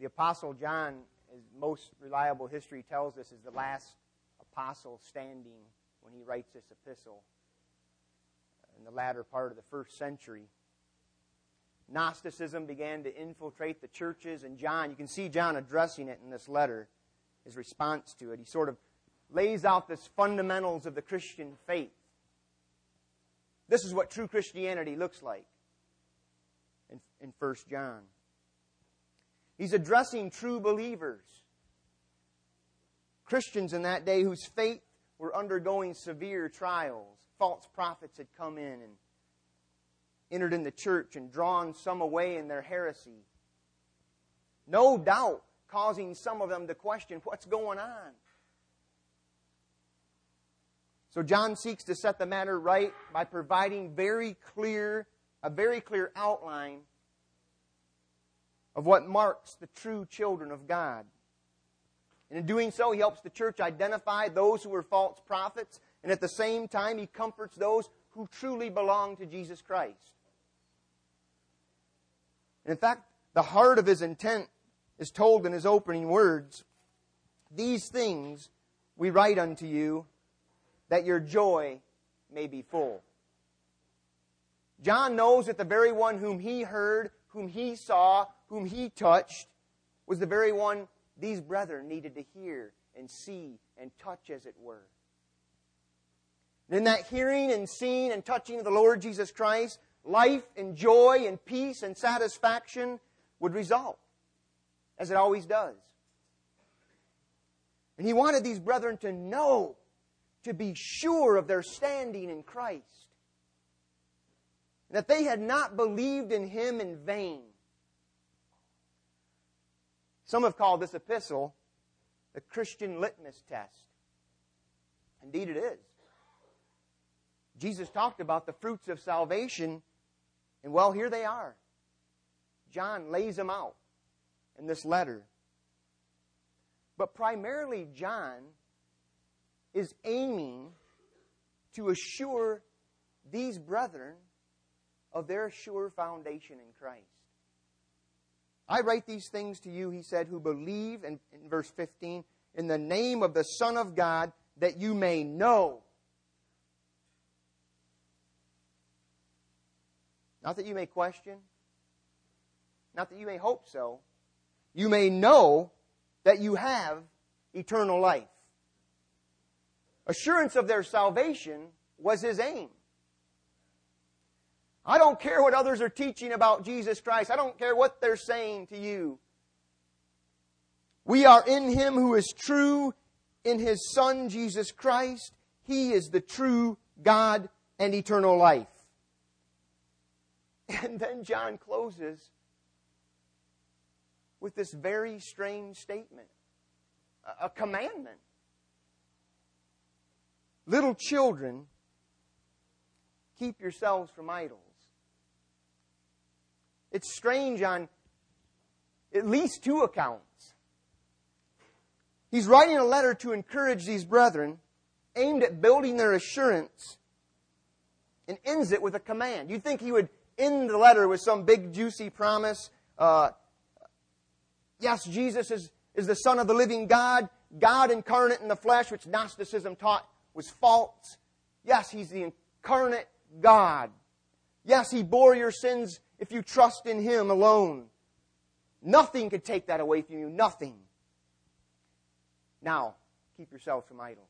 The Apostle John, as most reliable history tells us, is the last apostle standing when he writes this epistle in the latter part of the first century. Gnosticism began to infiltrate the churches, and John, you can see John addressing it in this letter, his response to it. He sort of lays out the fundamentals of the Christian faith. This is what true Christianity looks like in 1 John. He's addressing true believers, Christians in that day whose faith were undergoing severe trials. False prophets had come in and entered in the church and drawn some away in their heresy. No doubt causing some of them to question what's going on. So John seeks to set the matter right by providing a very clear outline of what marks the true children of God. And in doing so, he helps the church identify those who are false prophets, and at the same time, he comforts those who truly belong to Jesus Christ. And in fact, the heart of his intent is told in his opening words. These things we write unto you, that your joy may be full. John knows that the very one whom he heard, whom he saw, whom he touched, was the very one these brethren needed to hear and see and touch, as it were. And in that hearing and seeing and touching of the Lord Jesus Christ, life and joy and peace and satisfaction would result, as it always does. And he wanted these brethren to know, to be sure of their standing in Christ, that they had not believed in Him in vain. Some have called this epistle the Christian litmus test. Indeed it is. Jesus talked about the fruits of salvation, and well, here they are. John lays them out in this letter. But primarily John is aiming to assure these brethren of their sure foundation in Christ. I write these things to you, he said, who believe, in verse 15, in the name of the Son of God, that you may know. Not that you may question, not that you may hope so. You may know that you have eternal life. Assurance of their salvation was his aim. I don't care what others are teaching about Jesus Christ. I don't care what they're saying to you. We are in Him who is true, in His Son, Jesus Christ. He is the true God and eternal life. And then John closes with this very strange statement, a commandment. Little children, keep yourselves from idols. It's strange on at least two accounts. He's writing a letter to encourage these brethren, aimed at building their assurance, and ends it with a command. You'd think he would end the letter with some big juicy promise. Yes, Jesus is the Son of the living God, God incarnate in the flesh, which Gnosticism taught was false. Yes, He's the incarnate God. Yes, He bore your sins if you trust in Him alone. Nothing could take that away from you. Nothing. Now, keep yourselves from idols.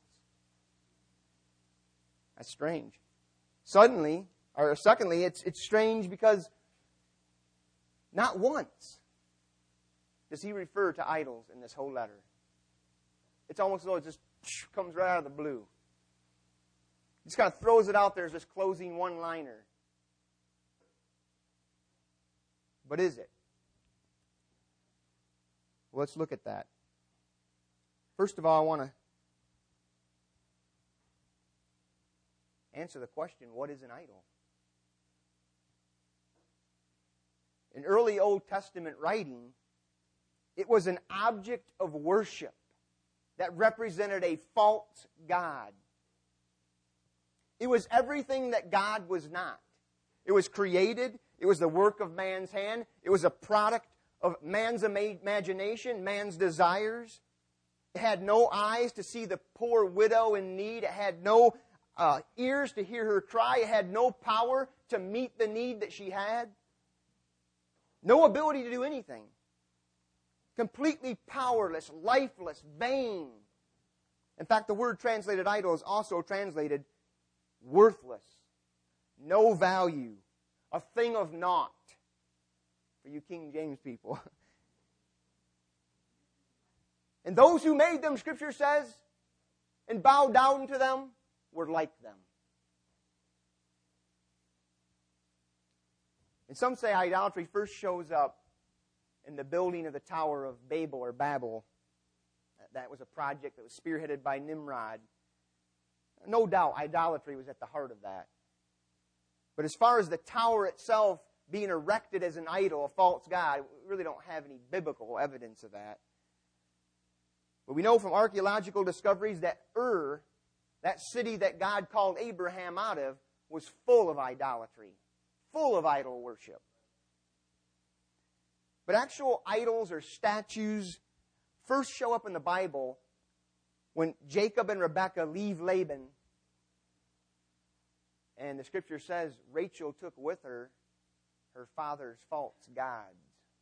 That's strange. Secondly, it's strange because not once does he refer to idols in this whole letter. It's almost as though it just comes right out of the blue. He just kind of throws it out there as this closing one-liner. But is it? Well, let's look at that. First of all, I want to answer the question, what is an idol? In early Old Testament writing, it was an object of worship that represented a false god. It was everything that God was not. It was created. It was the work of man's hand. It was a product of man's imagination, man's desires. It had no eyes to see the poor widow in need. It had no ears to hear her cry. It had no power to meet the need that she had. No ability to do anything. Completely powerless, lifeless, vain. In fact, the word translated idol is also translated worthless, no value, a thing of naught. For you King James people. And those who made them, Scripture says, and bowed down to them, were like them. And some say idolatry first shows up in the building of the Tower of Babel or Babel. That was a project that was spearheaded by Nimrod. No doubt idolatry was at the heart of that. But as far as the tower itself being erected as an idol, a false god, we really don't have any biblical evidence of that. But we know from archaeological discoveries that Ur, that city that God called Abraham out of, was full of idolatry, full of idol worship. But actual idols or statues first show up in the Bible when Jacob and Rebekah leave Laban. And the Scripture says Rachel took with her her father's false gods.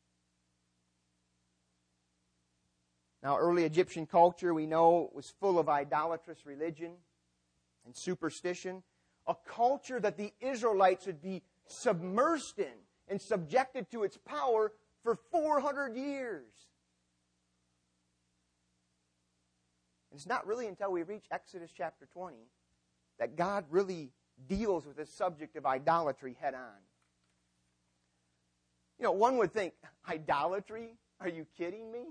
Now, early Egyptian culture, we know, was full of idolatrous religion and superstition. A culture that the Israelites would be submersed in and subjected to its power for 400 years. And it's not really until we reach Exodus chapter 20 that God really deals with this subject of idolatry head on. You know, one would think, idolatry? Are you kidding me?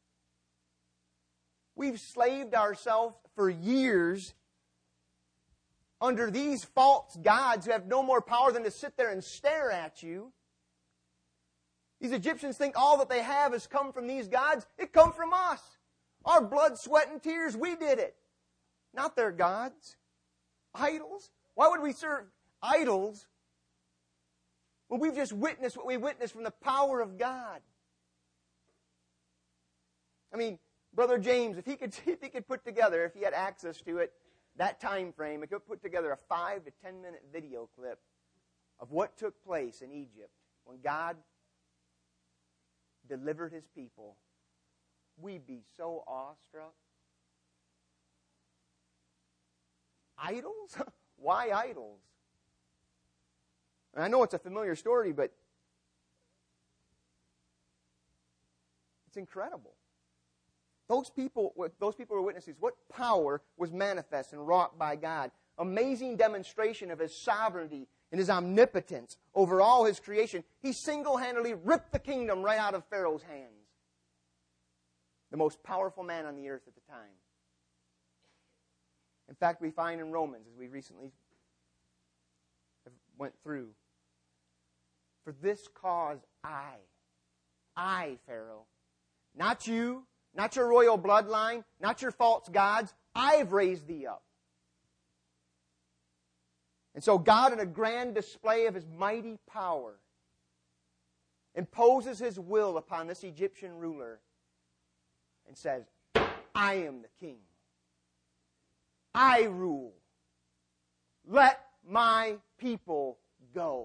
We've slaved ourselves for years under these false gods who have no more power than to sit there and stare at you. These Egyptians think all that they have has come from these gods. It comes from us. Our blood, sweat, and tears, we did it. Not their gods. Idols? Why would we serve idols when we've just witnessed what we witnessed from the power of God? I mean, Brother James, if he could put together, if he had access to it, that time frame, he could put together a 5 to 10 minute video clip of what took place in Egypt when God delivered His people, we'd be so awestruck. Idols? Why idols? And I know it's a familiar story, but it's incredible. Those people were witnesses. What power was manifest and wrought by God? Amazing demonstration of His sovereignty and His omnipotence over all His creation. He single-handedly ripped the kingdom right out of Pharaoh's hands. The most powerful man on the earth at the time. In fact, we find in Romans, as we recently went through, for this cause I, Pharaoh, not you, not your royal bloodline, not your false gods, I've raised thee up. And so God, in a grand display of His mighty power, imposes His will upon this Egyptian ruler and says, I am the king. I rule. Let my people go.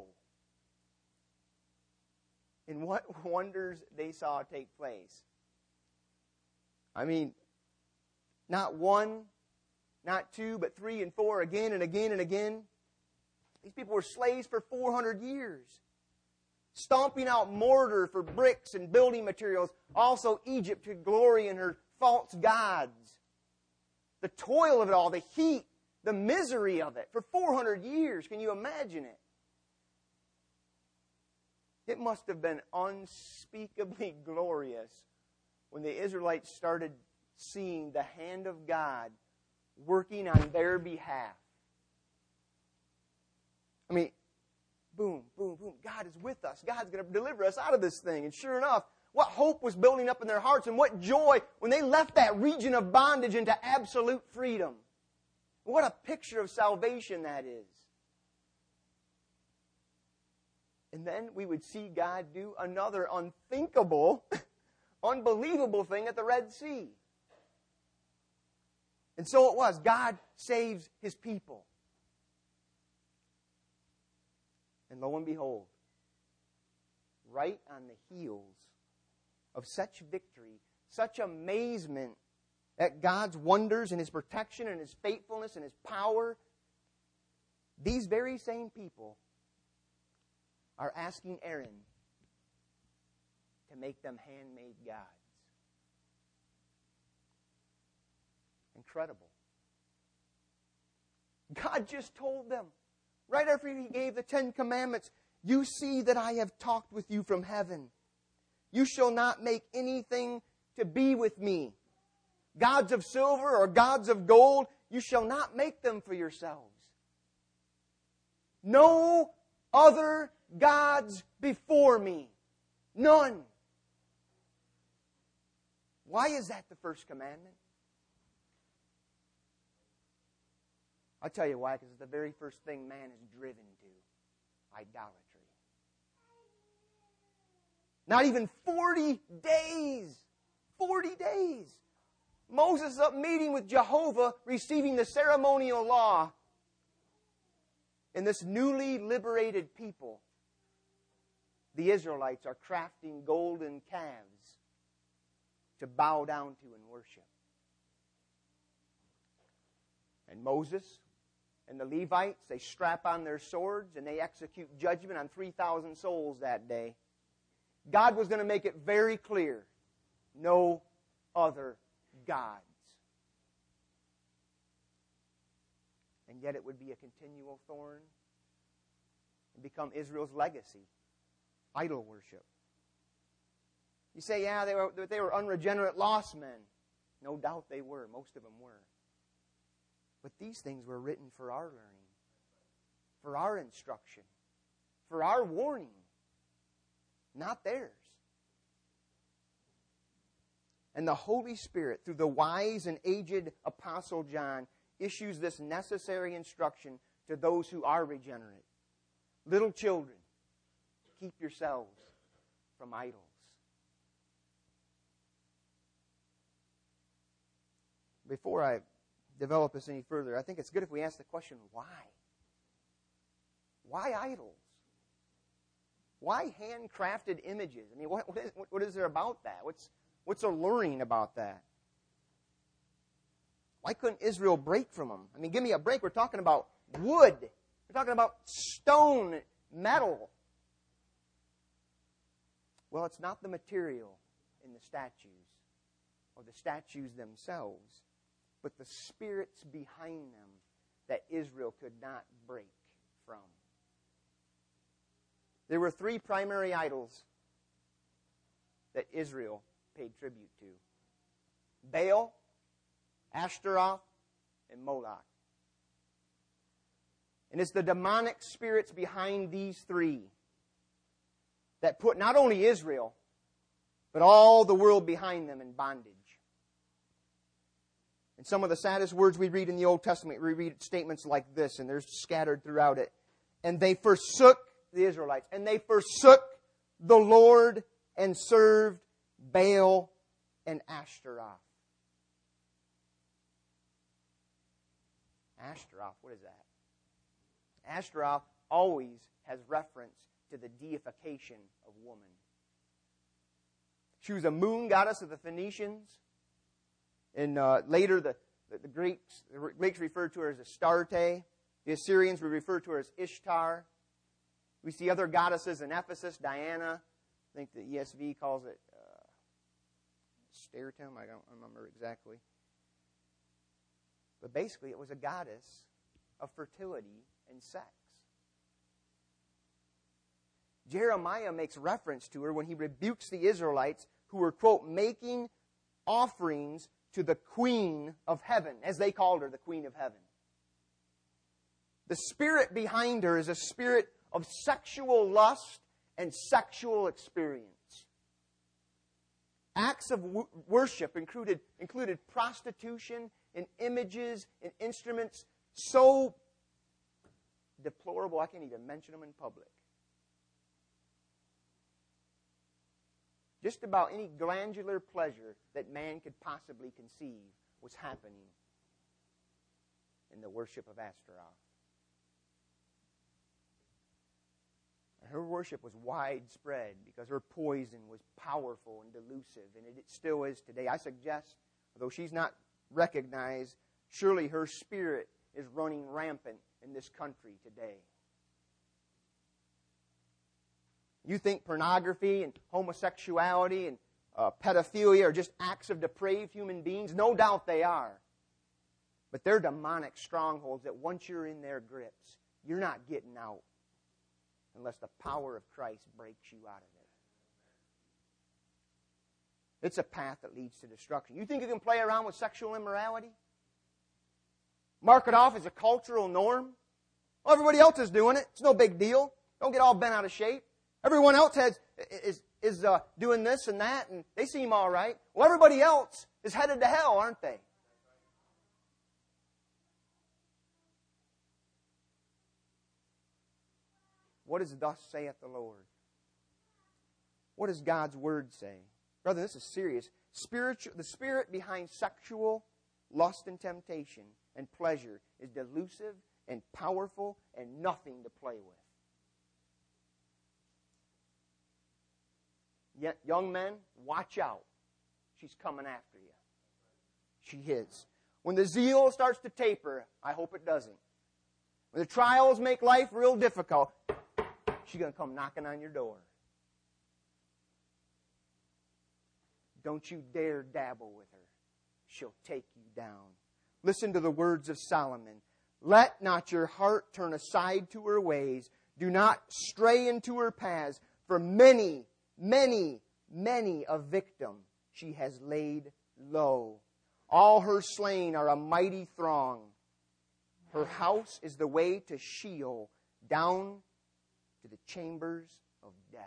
And what wonders they saw take place. I mean, not one, not two, but 3 and 4, again and again and again. These people were slaves for 400 years. Stomping out mortar for bricks and building materials. Also, Egypt could glory in her false gods. The toil of it all, the heat, the misery of it for 400 years. Can you imagine it? It must have been unspeakably glorious when the Israelites started seeing the hand of God working on their behalf. I mean, boom, boom, boom. God is with us. God's going to deliver us out of this thing. And sure enough, what hope was building up in their hearts and what joy when they left that region of bondage into absolute freedom. What a picture of salvation that is. And then we would see God do another unthinkable, unbelievable thing at the Red Sea. And so it was. God saves His people. And lo and behold, right on the heels of such victory, such amazement at God's wonders and His protection and His faithfulness and His power, these very same people are asking Aaron to make them handmade gods. Incredible. God just told them, right after He gave the 10 Commandments, you see that I have talked with you from heaven. You shall not make anything to be with me. Gods of silver or gods of gold, you shall not make them for yourselves. No other gods before me. None. Why is that the first commandment? I'll tell you why, because it's the very first thing man is driven to. Idolatry. Not even 40 days. 40 days. Moses is up meeting with Jehovah, receiving the ceremonial law. And this newly liberated people, the Israelites, are crafting golden calves to bow down to and worship. And Moses and the Levites, they strap on their swords and they execute judgment on 3,000 souls that day. God was going to make it very clear. No other gods. And yet it would be a continual thorn and become Israel's legacy. Idol worship. You say, yeah, they were unregenerate lost men. No doubt they were. Most of them were. But these things were written for our learning, for our instruction, for our warning, not theirs. And the Holy Spirit, through the wise and aged Apostle John, issues this necessary instruction to those who are regenerate. Little children, keep yourselves from idols. Before I develop this any further, I think it's good if we ask the question, why? Why idols? Why handcrafted images? I mean, what is there about that? What's alluring about that? Why couldn't Israel break from them? I mean, give me a break. We're talking about wood. We're talking about stone, metal. Well, it's not the material in the statues or the statues themselves, but the spirits behind them that Israel could not break from. There were 3 primary idols that Israel paid tribute to: Baal, Ashtaroth, and Moloch. And it's the demonic spirits behind these 3 that put not only Israel, but all the world behind them in bondage. And some of the saddest words we read in the Old Testament, we read statements like this, and they're scattered throughout it. And they forsook the Israelites, and they forsook the Lord and served Baal and Ashtaroth. Ashtaroth, what is that? Ashtaroth always has reference to the deification of woman. She was a moon goddess of the Phoenicians. And later the Greeks referred to her as Astarte. The Assyrians would refer to her as Ishtar. We see other goddesses in Ephesus, Diana. I think the ESV calls it Stertum. I don't remember exactly. But basically it was a goddess of fertility and sex. Jeremiah makes reference to her when he rebukes the Israelites who were, quote, making offerings to the Queen of Heaven, as they called her, the Queen of Heaven. The spirit behind her is a spirit of sexual lust and sexual experience. Acts of worship included prostitution and images and instruments so deplorable I can't even mention them in public. Just about any glandular pleasure that man could possibly conceive was happening in the worship of Astaroth. And her worship was widespread because her poison was powerful and delusive, and it still is today. I suggest, although she's not recognized, surely her spirit is running rampant in this country today. You think pornography and homosexuality and pedophilia are just acts of depraved human beings? No doubt they are. But they're demonic strongholds that once you're in their grips, you're not getting out unless the power of Christ breaks you out of it. It's a path that leads to destruction. You think you can play around with sexual immorality? Mark it off as a cultural norm? Well, everybody else is doing it. It's no big deal. Don't get all bent out of shape. Everyone else is doing this and that, and they seem all right. Well, everybody else is headed to hell, aren't they? What does thus saith the Lord? What does God's Word say? Brother, this is serious. The spirit behind sexual lust and temptation and pleasure is delusive and powerful and nothing to play with. Yet, young men, watch out. She's coming after you. She is. When the zeal starts to taper, I hope it doesn't. When the trials make life real difficult, she's going to come knocking on your door. Don't you dare dabble with her. She'll take you down. Listen to the words of Solomon. Let not your heart turn aside to her ways. Do not stray into her paths, for many a victim she has laid low. All her slain are a mighty throng. Her house is the way to Sheol, down to the chambers of death.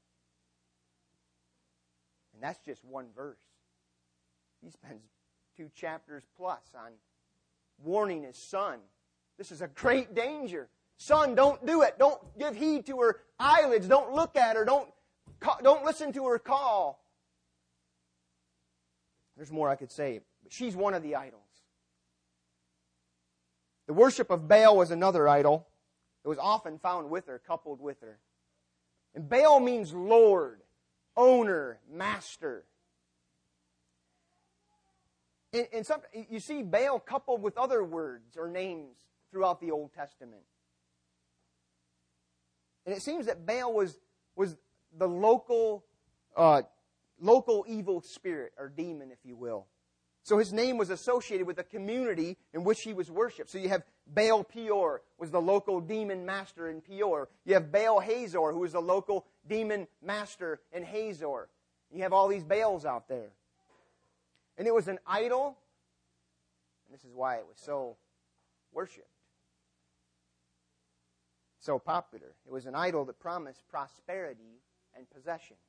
And that's just one verse. He spends 2 chapters plus on warning his son. This is a great danger. Son, don't do it. Don't give heed to her eyelids. Don't look at her. Don't listen to her call. There's more I could say, but she's one of the idols. The worship of Baal was another idol. It was often found with her, coupled with her. And Baal means Lord, owner, master. And you see Baal coupled with other words or names throughout the Old Testament. And it seems that Baal was the local evil spirit or demon, if you will. So his name was associated with the community in which he was worshipped. So you have Baal Peor, was the local demon master in Peor. You have Baal Hazor, who was the local demon master in Hazor. You have all these Baals out there. And it was an idol, and this is why it was so worshipped, so popular. It was an idol that promised prosperity and possessions.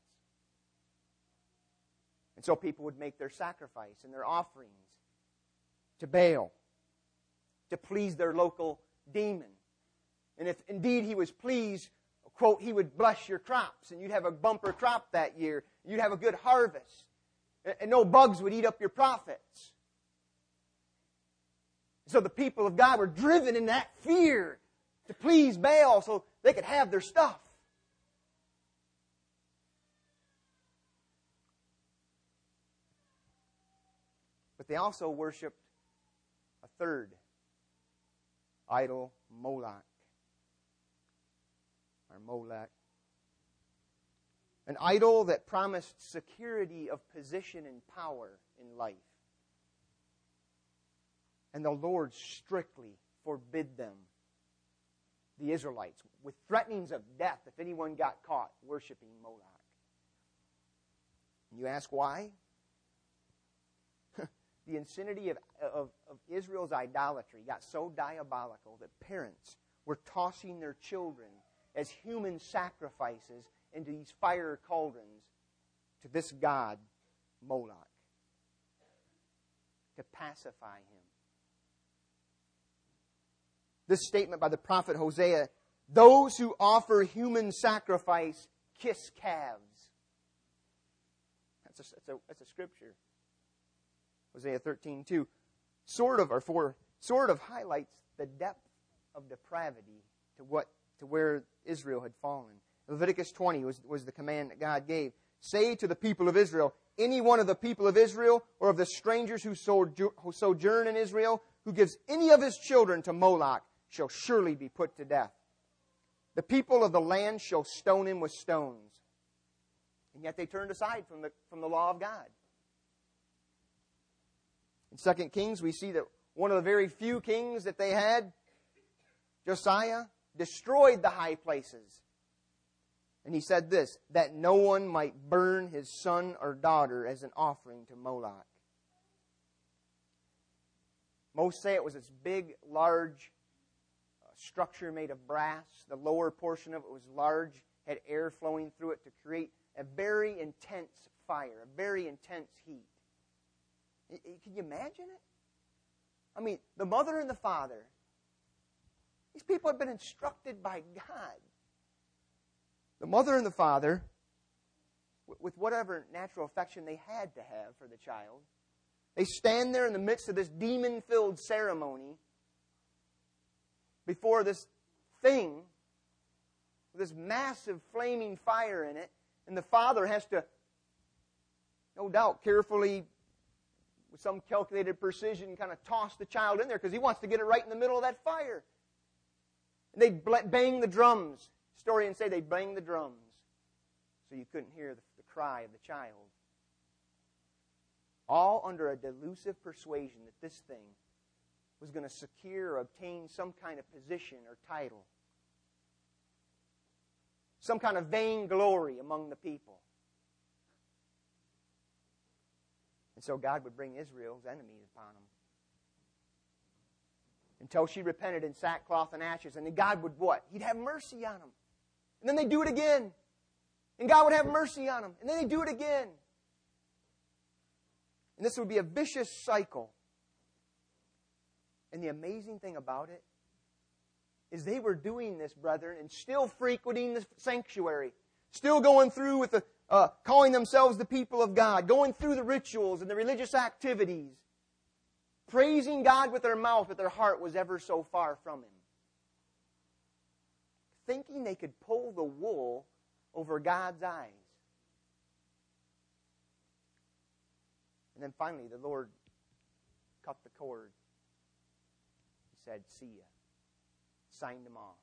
And so people would make their sacrifice and their offerings to Baal to please their local demon. And if indeed he was pleased, quote, he would bless your crops, and you'd have a bumper crop that year. You'd have a good harvest. And no bugs would eat up your profits. So the people of God were driven in that fear to please Baal so they could have their stuff. But they also worshipped a third idol, Moloch. Or Molech. An idol that promised security of position and power in life. And the Lord strictly forbid them, the Israelites, with threatenings of death if anyone got caught worshiping Moloch. You ask why? The insanity of Israel's idolatry got so diabolical that parents were tossing their children as human sacrifices into these fire cauldrons to this god, Moloch, to pacify him. This statement by the prophet Hosea, those who offer human sacrifice kiss calves. That's a scripture. Hosea 13:2 sort of highlights the depth of depravity to where Israel had fallen. Leviticus 20 was the command that God gave. Say to the people of Israel, any one of the people of Israel or of the strangers who sojourn in Israel, who gives any of his children to Moloch, shall surely be put to death. The people of the land shall stone him with stones. And yet they turned aside from the law of God. In 2 Kings, we see that one of the very few kings that they had, Josiah, destroyed the high places. And he said this, that no one might burn his son or daughter as an offering to Moloch. Most say it was this big, large structure made of brass. The lower portion of it was large, had air flowing through it to create a very intense fire, a very intense heat. Can you imagine it? I mean, the mother and the father, these people had been instructed by God. The mother and the father, with whatever natural affection they had to have for the child, they stand there in the midst of this demon-filled ceremony before this thing with this massive flaming fire in it, and the father has to, no doubt, carefully, with some calculated precision, kind of toss the child in there because he wants to get it right in the middle of that fire. And they bang the drums. Historians say they banged the drums so you couldn't hear the cry of the child. All under a delusive persuasion that this thing was going to secure or obtain some kind of position or title. Some kind of vainglory among the people. And so God would bring Israel's enemies upon them. Until she repented in sackcloth and ashes. And then God would what? He'd have mercy on them. And then they'd do it again. And God would have mercy on them. And then they'd do it again. And this would be a vicious cycle. And the amazing thing about it is they were doing this, brethren, and still frequenting the sanctuary. Still going through with calling themselves the people of God. Going through the rituals and the religious activities. Praising God with their mouth, but their heart was ever so far from Him. Thinking they could pull the wool over God's eyes. And then finally, the Lord cut the cord. He said, see ya. Signed them off.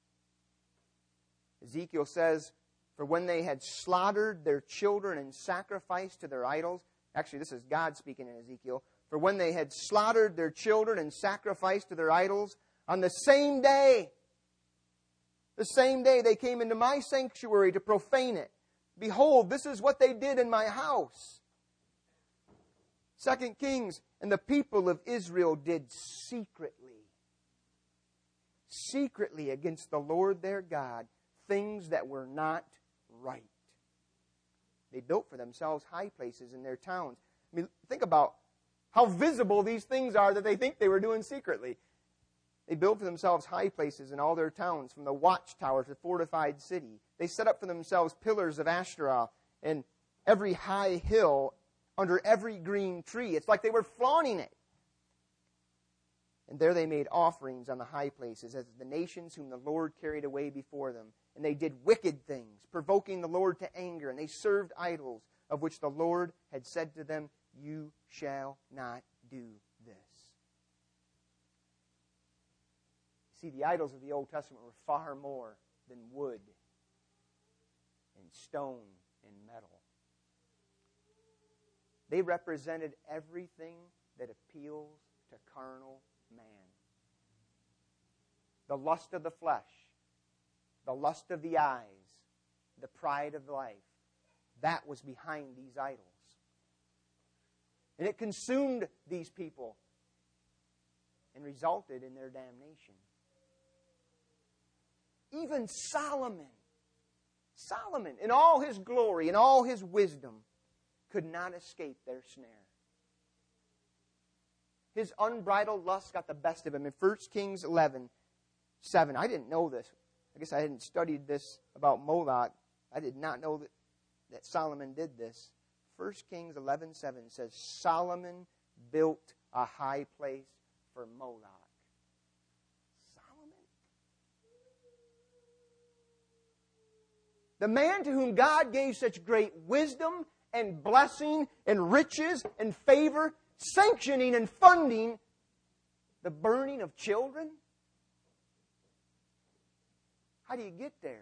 Ezekiel says, for when they had slaughtered their children and sacrificed to their idols, actually this is God speaking in Ezekiel, for when they had slaughtered their children and sacrificed to their idols, on the same day they came into my sanctuary to profane it. Behold, this is what they did in my house. 2 Kings, and the people of Israel did secretly against the Lord their God, things that were not right. They built for themselves high places in their towns. I mean, think about how visible these things are that they think they were doing secretly. They built for themselves high places in all their towns, from the watchtower to the fortified city. They set up for themselves pillars of Ashtaroth and every high hill under every green tree. It's like they were flaunting it. And there they made offerings on the high places as the nations whom the Lord carried away before them. And they did wicked things, provoking the Lord to anger. And they served idols, of which the Lord had said to them, you shall not do this. See, the idols of the Old Testament were far more than wood and stone and metal. They represented everything that appeals to carnal man. The lust of the flesh, the lust of the eyes, the pride of life. That was behind these idols. And it consumed these people and resulted in their damnation. Even Solomon, in all his glory, in all his wisdom, could not escape their snare. His unbridled lust got the best of him. In 1 Kings 11:7, I didn't know this. I guess I hadn't studied this about Moloch. I did not know that Solomon did this. 1 Kings 11:7 says, Solomon built a high place for Moloch. Solomon? The man to whom God gave such great wisdom and blessing and riches and favor, sanctioning and funding the burning of children? How do you get there?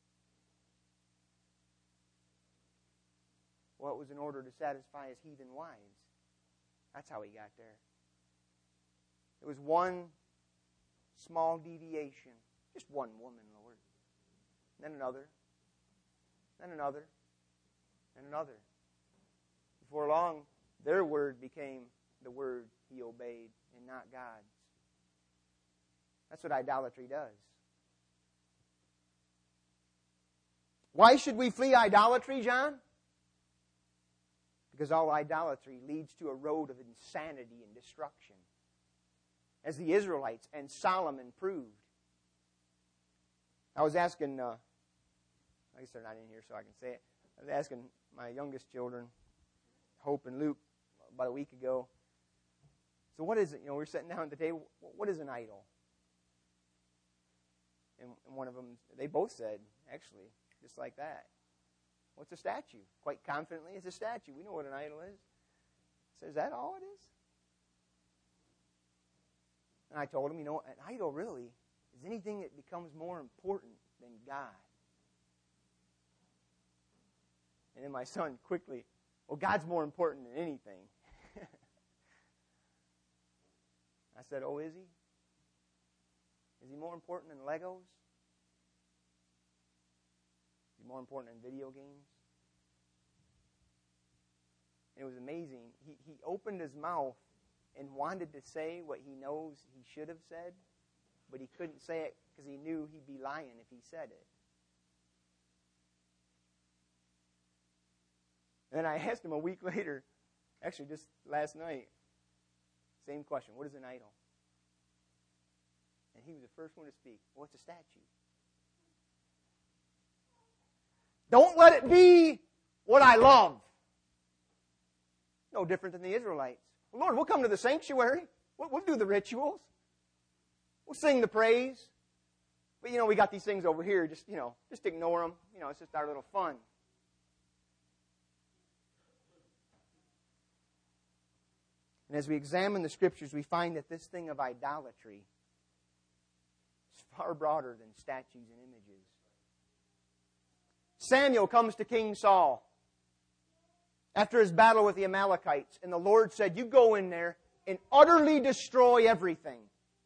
Well, it was in order to satisfy his heathen wives. That's how he got there. It was one small deviation. Just one woman, Lord. Then another. Then another. And another. Before long, their word became the word he obeyed and not God's. That's what idolatry does. Why should we flee idolatry, John? Because all idolatry leads to a road of insanity and destruction, as the Israelites and Solomon proved. I was asking, I guess they're not in here so I can say it. I was asking my youngest children, Hope and Luke, about a week ago. So what is it? We're sitting down at the table. What is an idol? And one of them, they both said, actually, just like that. What's a statue? Quite confidently, it's a statue. We know what an idol is. So is that all it is? And I told him, an idol really is anything that becomes more important than God. And then my son quickly, well, God's more important than anything. I said, oh, is he? Is he more important than Legos? Is he more important than video games? And it was amazing. He opened his mouth and wanted to say what he knows he should have said, but he couldn't say it because he knew he'd be lying if he said it. And then I asked him a week later, actually just last night, same question, what is an idol? And he was the first one to speak. Well, it's a statue. Don't let it be what I love. No different than the Israelites. Well, Lord, we'll come to the sanctuary. We'll do the rituals. We'll sing the praise. But, we got these things over here. Just ignore them. It's just our little fun. And as we examine the Scriptures, we find that this thing of idolatry is far broader than statues and images. Samuel comes to King Saul after his battle with the Amalekites, and the Lord said, you go in there and utterly destroy everything.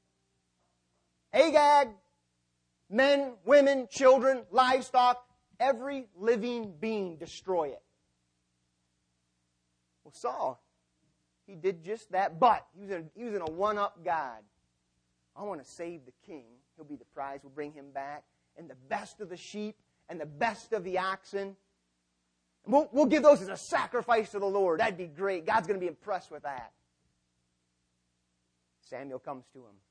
Agag, men, women, children, livestock, every living being, destroy it. Well, Saul, he did just that, but he was in a one-up God. I want to save the king. He'll be the prize. We'll bring him back. And the best of the sheep and the best of the oxen. We'll give those as a sacrifice to the Lord. That'd be great. God's going to be impressed with that. Samuel comes to him.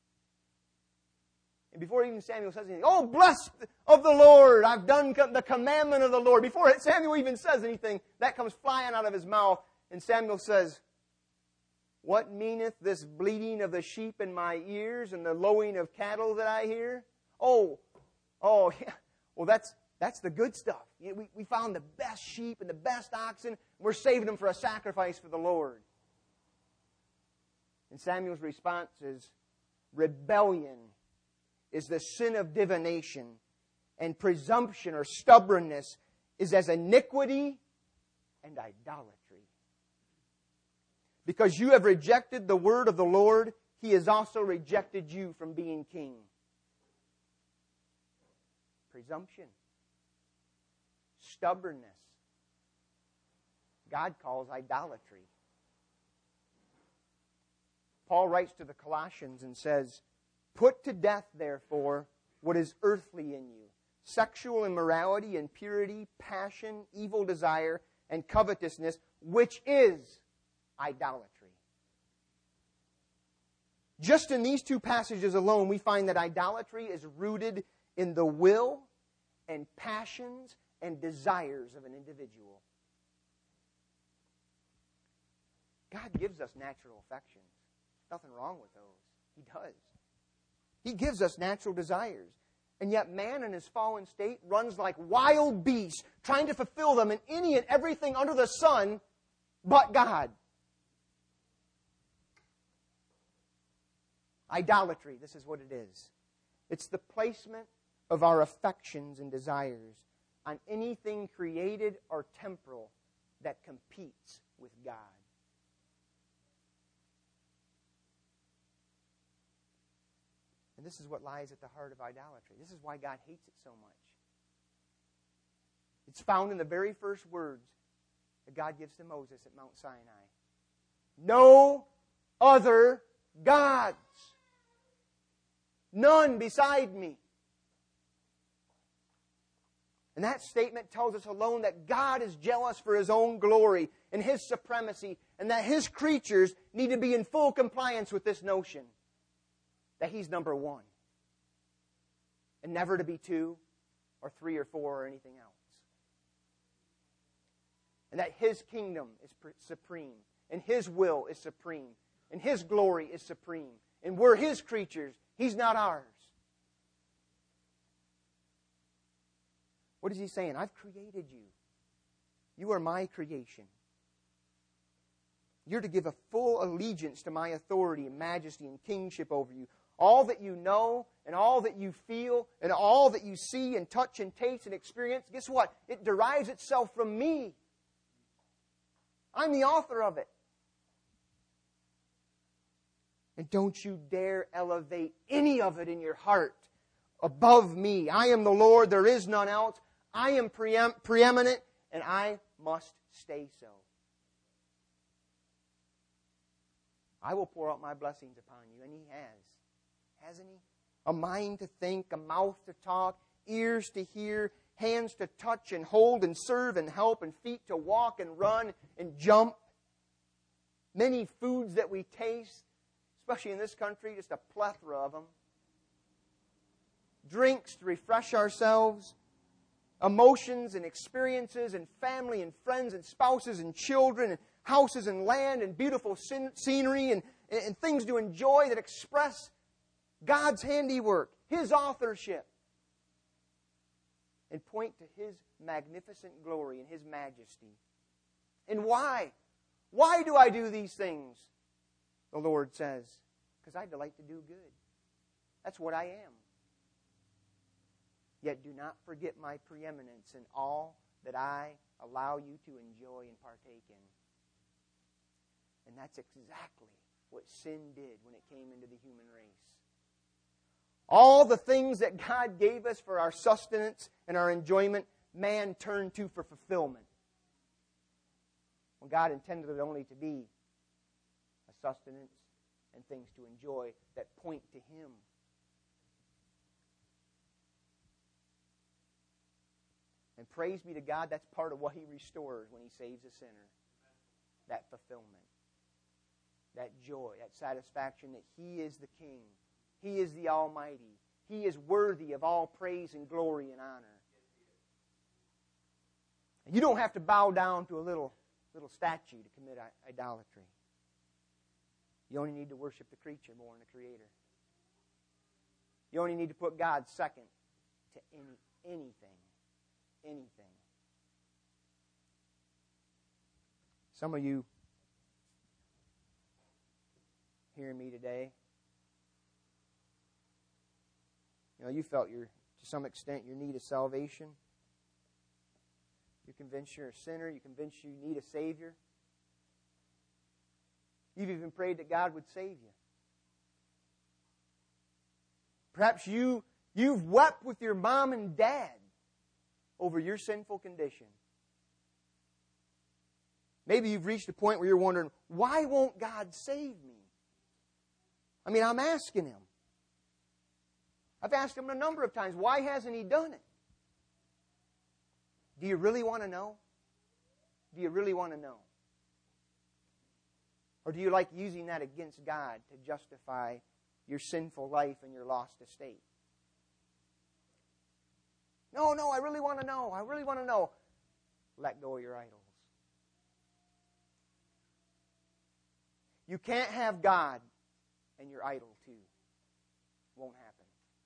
And before even Samuel says anything, oh, blessed of the Lord, I've done the commandment of the Lord. Before Samuel even says anything, that comes flying out of his mouth. And Samuel says, what meaneth this bleating of the sheep in my ears and the lowing of cattle that I hear? Oh, yeah. Well, that's the good stuff. We found the best sheep and the best oxen. We're saving them for a sacrifice for the Lord. And Samuel's response is, rebellion is the sin of divination, and presumption or stubbornness is as iniquity and idolatry. Because you have rejected the word of the Lord, He has also rejected you from being king. Presumption. Stubbornness. God calls idolatry. Paul writes to the Colossians and says, put to death, therefore, what is earthly in you. Sexual immorality, impurity, passion, evil desire, and covetousness, which is idolatry. Just in these two passages alone, we find that idolatry is rooted in the will and passions and desires of an individual. God gives us natural affections. Nothing wrong with those. He does. He gives us natural desires. And yet man in his fallen state runs like wild beasts, trying to fulfill them in any and everything under the sun but God. Idolatry, this is what it is. It's the placement of our affections and desires on anything created or temporal that competes with God. And this is what lies at the heart of idolatry. This is why God hates it so much. It's found in the very first words that God gives to Moses at Mount Sinai. No other gods. None beside me. And that statement tells us alone that God is jealous for His own glory and His supremacy, and that His creatures need to be in full compliance with this notion that He's number one, and never to be two or three or four or anything else. And that His kingdom is supreme, and His will is supreme, and His glory is supreme. And we're His creatures. He's not ours. What is He saying? I've created you. You are my creation. You're to give a full allegiance to my authority and majesty and kingship over you. All that you know and all that you feel and all that you see and touch and taste and experience, guess what? It derives itself from me. I'm the author of it. And don't you dare elevate any of it in your heart above me. I am the Lord, there is none else. I am preeminent, and I must stay so. I will pour out my blessings upon you, and He has. Hasn't He? A mind to think, a mouth to talk, ears to hear, hands to touch and hold and serve and help, and feet to walk and run and jump. Many foods that we taste, especially in this country, just a plethora of them. Drinks to refresh ourselves. Emotions and experiences and family and friends and spouses and children and houses and land and beautiful scenery and things to enjoy that express God's handiwork, His authorship, and point to His magnificent glory and His majesty. And why? Why do I do these things? The Lord says, because I delight to do good. That's what I am. Yet do not forget my preeminence in all that I allow you to enjoy and partake in. And that's exactly what sin did when it came into the human race. All the things that God gave us for our sustenance and our enjoyment, man turned to for fulfillment. When God intended it only to be a sustenance and things to enjoy that point to Him. And praise be to God, that's part of what He restores when He saves a sinner. That fulfillment. That joy, that satisfaction that He is the King. He is the Almighty. He is worthy of all praise and glory and honor. And you don't have to bow down to a little statue to commit idolatry. You only need to worship the creature more than the Creator. You only need to put God second to anything. Anything. Some of you hearing me today, you felt to some extent your need of salvation. You're convinced you're a sinner. You're convinced you need a Savior. You've even prayed that God would save you. Perhaps you've wept with your mom and dad over your sinful condition. Maybe you've reached a point where you're wondering, why won't God save me? I mean, I'm asking Him. I've asked Him a number of times, why hasn't He done it? Do you really want to know? Do you really want to know? Or do you like using that against God to justify your sinful life and your lost estate? No, I really want to know. I really want to know. Let go of your idols. You can't have God and your idol too. Won't happen.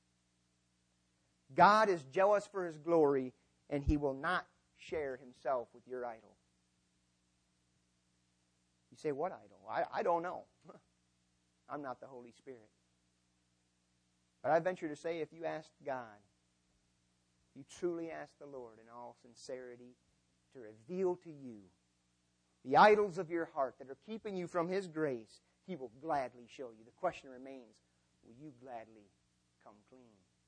God is jealous for His glory, and He will not share Himself with your idol. You say, what idol? I don't know. I'm not the Holy Spirit. But I venture to say, if you ask God, you truly ask the Lord in all sincerity to reveal to you the idols of your heart that are keeping you from His grace, He will gladly show you. The question remains, will you gladly come clean?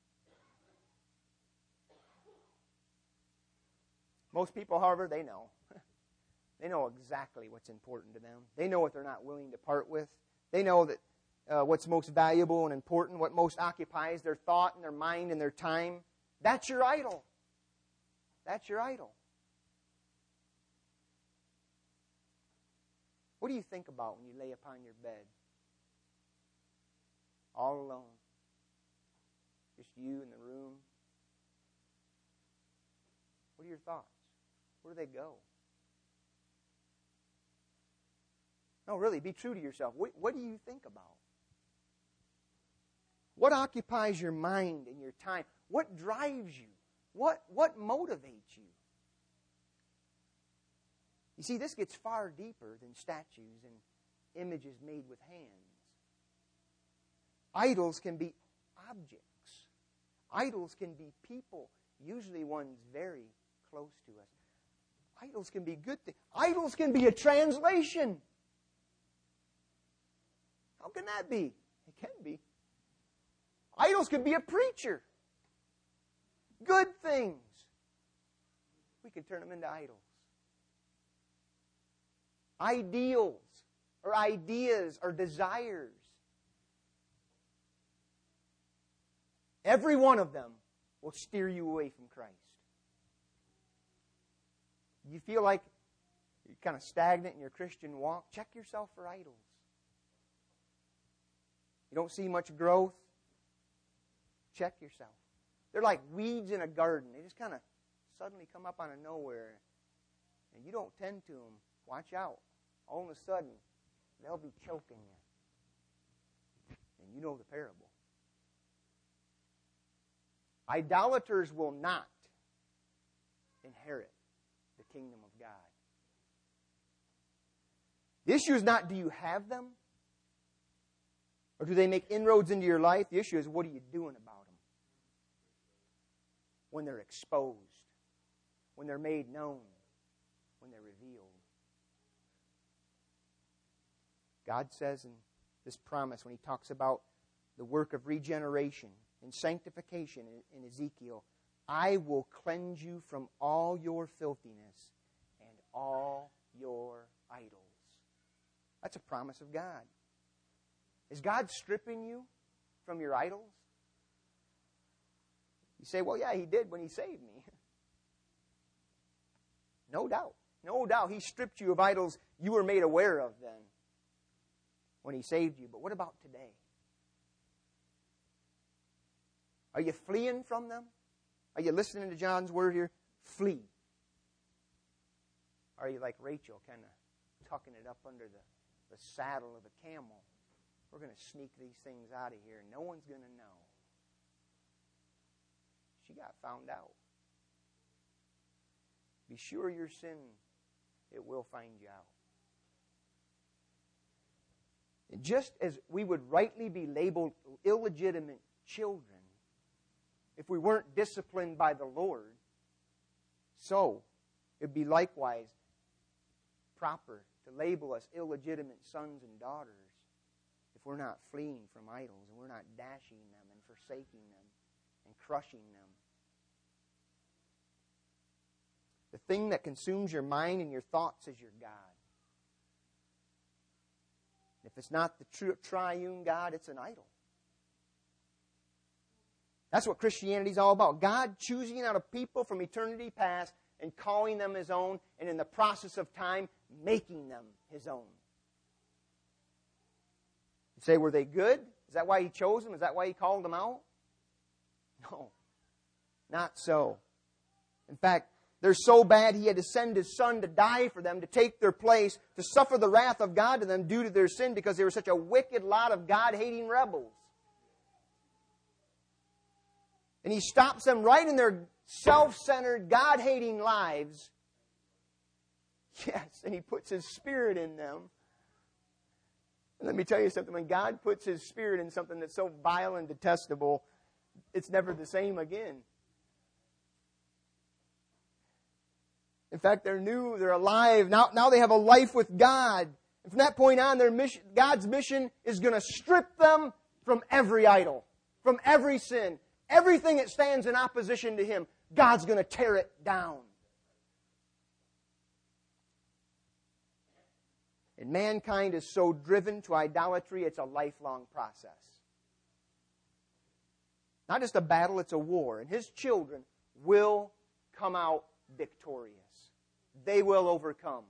Most people, however, they know. They know exactly what's important to them. They know what they're not willing to part with. They know that what's most valuable and important, what most occupies their thought and their mind and their time. That's your idol. That's your idol. What do you think about when you lay upon your bed? All alone. Just you in the room. What are your thoughts? Where do they go? No, really, be true to yourself. What do you think about? What occupies your mind and your time? What drives you? What motivates you? You see, this gets far deeper than statues and images made with hands. Idols can be objects. Idols can be people, usually ones very close to us. Idols can be good things. Idols can be a translation. How can that be? It can be. Idols can be a preacher. Good things. We can turn them into idols. Ideals or ideas or desires. Every one of them will steer you away from Christ. You feel like you're kind of stagnant in your Christian walk? Check yourself for idols. You don't see much growth? Check yourself. They're like weeds in a garden. They just kind of suddenly come up out of nowhere. And you don't tend to them. Watch out. All of a sudden, they'll be choking you. And you know the parable. Idolaters will not inherit the kingdom of God. The issue is not, do you have them? Or do they make inroads into your life? The issue is, what are you doing about them? When they're exposed, when they're made known, when they're revealed. God says in this promise, when He talks about the work of regeneration and sanctification in Ezekiel, I will cleanse you from all your filthiness and all your idols. That's a promise of God. Is God stripping you from your idols? You say, well, yeah, He did when He saved me. No doubt. No doubt He stripped you of idols you were made aware of then when He saved you. But what about today? Are you fleeing from them? Are you listening to John's word here? Flee. Are you like Rachel, kind of tucking it up under the saddle of a camel? We're going to sneak these things out of here. No one's going to know. She got found out. Be sure your sin, it will find you out. And just as we would rightly be labeled illegitimate children if we weren't disciplined by the Lord, so it would be likewise proper to label us illegitimate sons and daughters if we're not fleeing from idols and we're not dashing them and forsaking them and crushing them. The thing that consumes your mind and your thoughts is your God. If it's not the true triune God, it's an idol. That's what Christianity is all about. God choosing out a people from eternity past and calling them His own, and in the process of time, making them His own. You say, were they good? Is that why He chose them? Is that why He called them out? No, not so. In fact, They're so bad He had to send His Son to die for them, to take their place, to suffer the wrath of God to them due to their sin because they were such a wicked lot of God-hating rebels. And He stops them right in their self-centered, God-hating lives. Yes, and He puts His Spirit in them. And let me tell you something. When God puts His Spirit in something that's so vile and detestable, it's never the same again. In fact, they're new, they're alive. Now they have a life with God. And from that point on, God's mission is going to strip them from every idol, from every sin. Everything that stands in opposition to Him, God's going to tear it down. And mankind is so driven to idolatry, it's a lifelong process. Not just a battle, it's a war. And His children will come out victorious. They will overcome.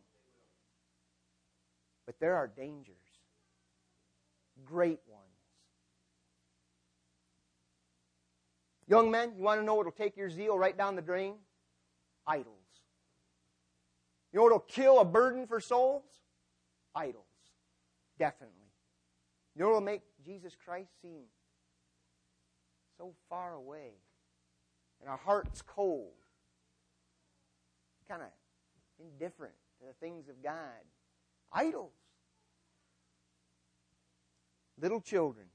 But there are dangers. Great ones. Young men, you want to know what will take your zeal right down the drain? Idols. You know what will kill a burden for souls? Idols. Definitely. You know what will make Jesus Christ seem so far away? And our heart's cold. Kind of indifferent to the things of God. Idols. Little children,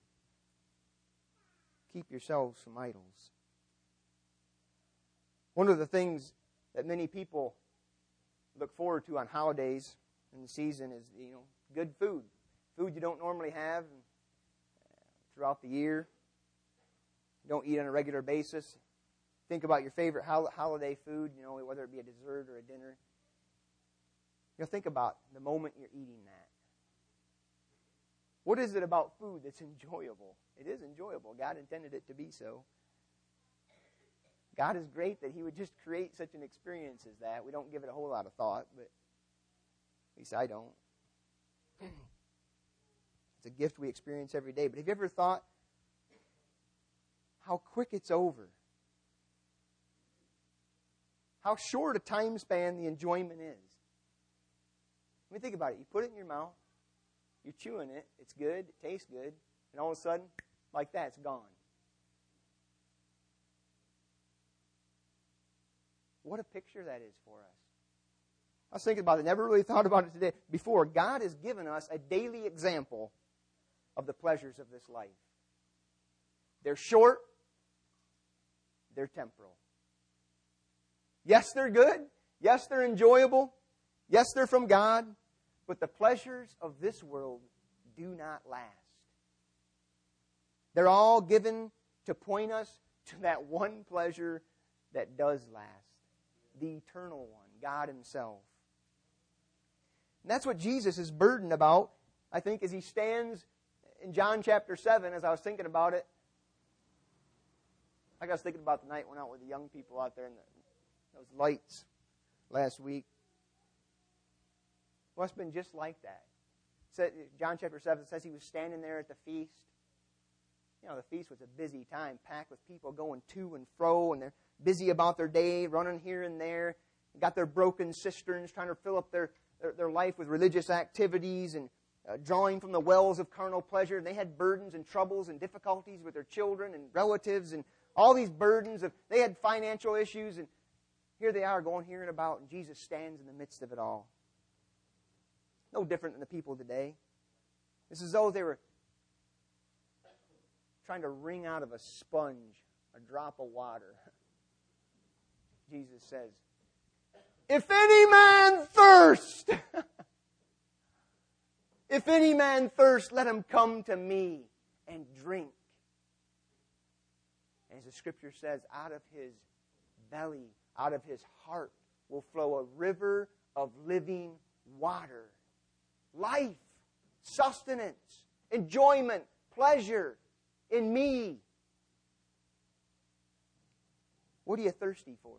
keep yourselves from idols. One of the things that many people look forward to on holidays in the season is, good food. Food you don't normally have throughout the year. You don't eat on a regular basis. Think about your favorite holiday food, whether it be a dessert or a dinner. Think about the moment you're eating that. What is it about food that's enjoyable? It is enjoyable. God intended it to be so. God is great that He would just create such an experience as that. We don't give it a whole lot of thought, but at least I don't. It's a gift we experience every day. But have you ever thought how quick it's over? How short a time span the enjoyment is. Let me think about it. You put it in your mouth. You're chewing it. It's good. It tastes good. And all of a sudden, like that, it's gone. What a picture that is for us. I was thinking about it. Never really thought about it today before. God has given us a daily example of the pleasures of this life. They're short. They're temporal. Yes, they're good. Yes, they're enjoyable. Yes, they're from God. But the pleasures of this world do not last. They're all given to point us to that one pleasure that does last. The eternal one, God Himself. And that's what Jesus is burdened about, I think, as He stands in John chapter 7, as I was thinking about it. I was thinking about the night when I went out with the young people out there in those lights last week. It must have been just like that. John chapter 7 says He was standing there at the feast. The feast was a busy time, packed with people going to and fro, and they're busy about their day, running here and there. They got their broken cisterns, trying to fill up their life with religious activities and drawing from the wells of carnal pleasure. And they had burdens and troubles and difficulties with their children and relatives and all these burdens. They had financial issues, and here they are going here and about, and Jesus stands in the midst of it all. No different than the people today. It's as though they were trying to wring out of a sponge a drop of water. Jesus says, if any man thirst, if any man thirst, let him come to me and drink. As the Scripture says, out of his belly, out of his heart will flow a river of living water. Life, sustenance, enjoyment, pleasure in me. What are you thirsty for?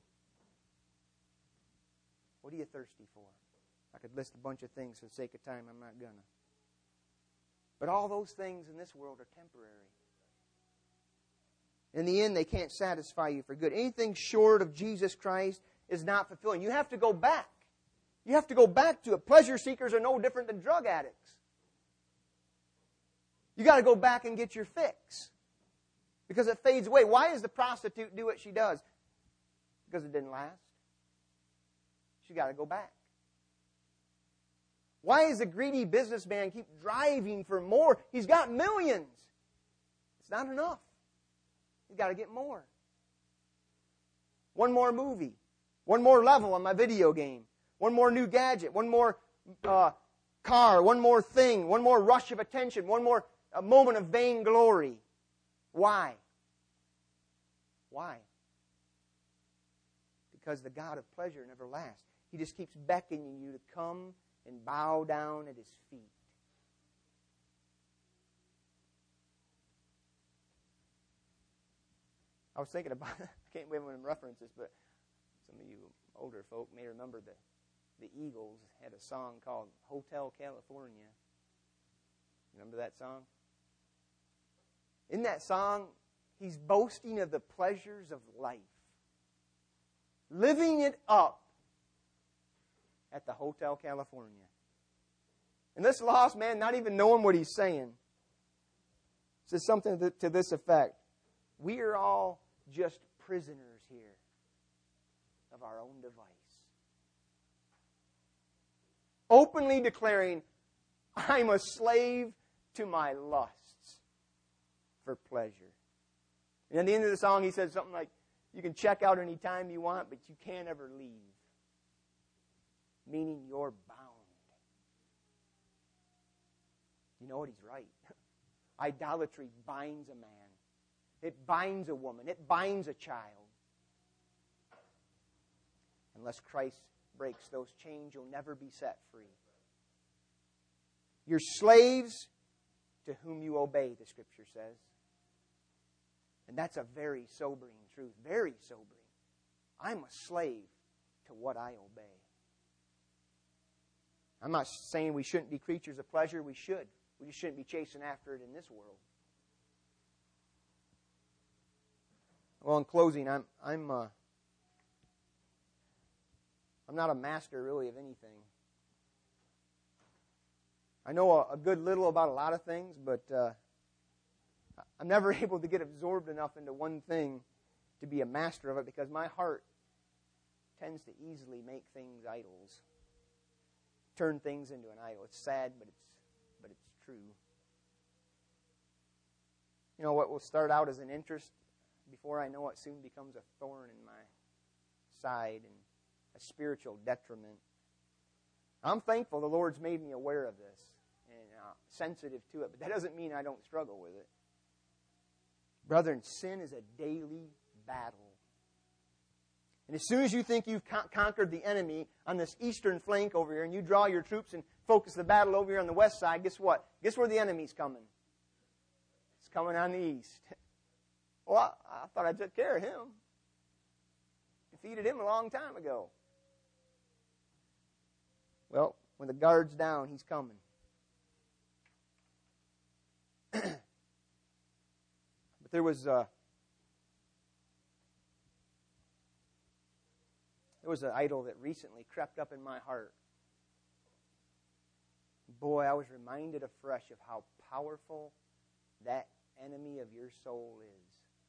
What are you thirsty for? I could list a bunch of things for the sake of time. I'm not gonna. But all those things in this world are temporary. In the end, they can't satisfy you for good. Anything short of Jesus Christ, is not fulfilling. You have to go back. You have to go back to it. Pleasure seekers are no different than drug addicts. You got to go back and get your fix. Because it fades away. Why does the prostitute do what she does? Because it didn't last. She got to go back. Why does the greedy businessman keep driving for more? He's got millions. It's not enough. He's got to get more. One more movie. One more level on my video game. One more new gadget. One more car. One more thing. One more rush of attention. One more moment of vainglory. Why? Why? Because the God of pleasure never lasts. He just keeps beckoning you to come and bow down at His feet. I was thinking about, I can't remember them references, but some of you older folk may remember the Eagles had a song called Hotel California. Remember that song? In that song, he's boasting of the pleasures of life. Living it up at the Hotel California. And this lost man, not even knowing what he's saying, says something to this effect. We are all just prisoners here of our own device. Openly declaring, I'm a slave to my lusts for pleasure. And at the end of the song, he says something like, you can check out any time you want, but you can't ever leave. Meaning you're bound. You know what? He's right. Idolatry binds a man. It binds a woman. It binds a child. Unless Christ breaks those chains, you'll never be set free. You're slaves to whom you obey, the Scripture says. And that's a very sobering truth. Very sobering. I'm a slave to what I obey. I'm not saying we shouldn't be creatures of pleasure. We should. We just shouldn't be chasing after it in this world. Well, in closing, I'm not a master really of anything. I know a good little about a lot of things, but I'm never able to get absorbed enough into one thing to be a master of it because my heart tends to easily make things idols. Turn things into an idol. It's sad, but it's true. You know, what will start out as an interest, before I know it, soon becomes a thorn in my side and a spiritual detriment. I'm thankful the Lord's made me aware of this and sensitive to it, but that doesn't mean I don't struggle with it. Brethren, sin is a daily battle. And as soon as you think you've conquered the enemy on this eastern flank over here, and you draw your troops and focus the battle over here on the west side, guess what? Guess where the enemy's coming? It's coming on the east. Well, I thought I took care of him. Defeated him a long time ago. Well, when the guard's down, he's coming. But there was an idol that recently crept up in my heart. Boy, I was reminded afresh of how powerful that enemy of your soul is.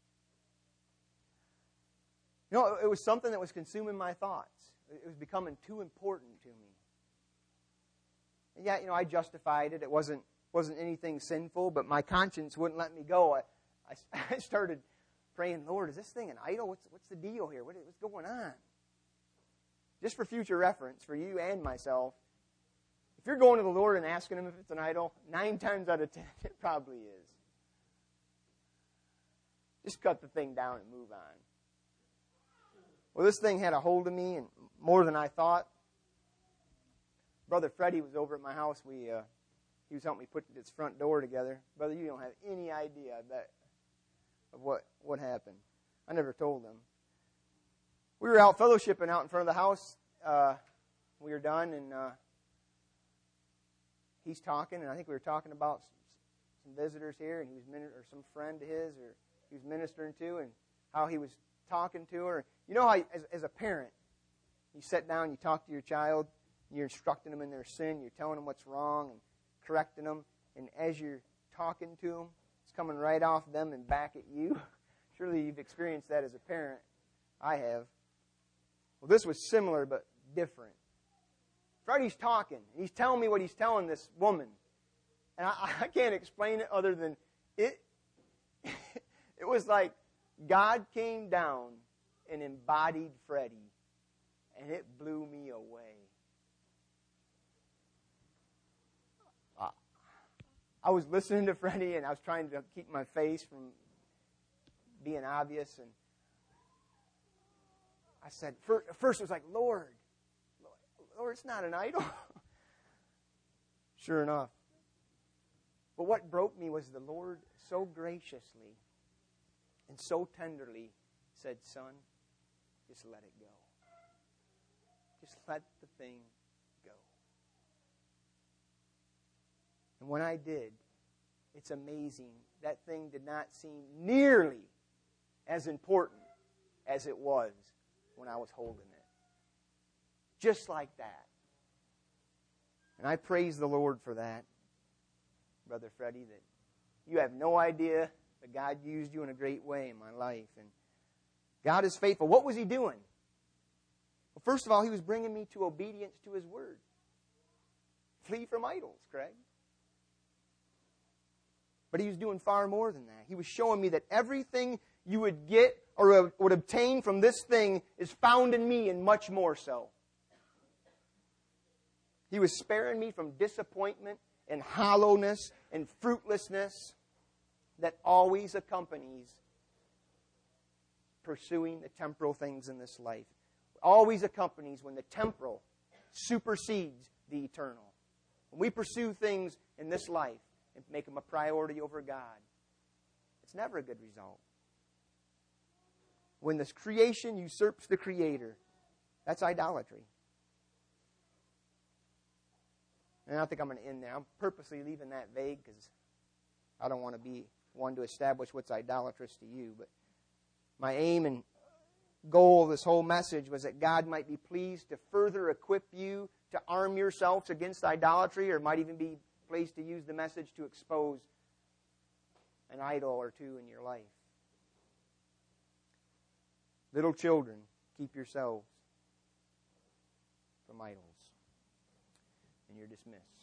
You know, it was something that was consuming my thoughts. It was becoming too important to me. And yet, I justified it. It wasn't anything sinful, but my conscience wouldn't let me go. I started praying, Lord, is this thing an idol? What's the deal here? What's going on? Just for future reference, for you and myself, if you're going to the Lord and asking Him if it's an idol, 9 times out of 10, it probably is. Just cut the thing down and move on. Well, this thing had a hold of me, and more than I thought. Brother Freddie was over at my house. He was helping me put this front door together. Brother, you don't have any idea, I bet, of what happened. I never told him. We were out fellowshipping out in front of the house. We were done, and he's talking, and I think we were talking about some visitors here, and he was or some friend of his, or he was ministering to, and how he was talking to her. You know how, as a parent, You sit down, you talk to your child, you're instructing them in their sin, you're telling them what's wrong and correcting them, and as you're talking to them, it's coming right off them and back at you. Surely you've experienced that as a parent. I have. Well, this was similar but different. Freddie's talking. He's telling me what he's telling this woman. And I can't explain it other than it. It was like God came down and embodied Freddie, and it blew me away. I was listening to Freddie, and I was trying to keep my face from being obvious. And I said, first it was like, Lord, it's not an idol. Sure enough. But what broke me was the Lord so graciously and so tenderly said, son, just let it go. Just let the thing go. And when I did, it's amazing. That thing did not seem nearly as important as it was when I was holding it. Just like that. And I praise the Lord for that, Brother Freddie, that you have no idea that God used you in a great way in my life. And God is faithful. What was He doing? Well, first of all, He was bringing me to obedience to His Word. Flee from idols, Craig. But He was doing far more than that. He was showing me that everything you would get or would obtain from this thing is found in me, and much more so. He was sparing me from disappointment and hollowness and fruitlessness that always accompanies pursuing the temporal things in this life. Always accompanies when the temporal supersedes the eternal. When we pursue things in this life and make them a priority over God, it's never a good result. When this creation usurps the Creator, that's idolatry. And I think I'm going to end there. I'm purposely leaving that vague because I don't want to be one to establish what's idolatrous to you. But my aim and goal of this whole message was that God might be pleased to further equip you to arm yourselves against idolatry, or might even be pleased to use the message to expose an idol or two in your life. Little children, keep yourselves from idols. And you're dismissed.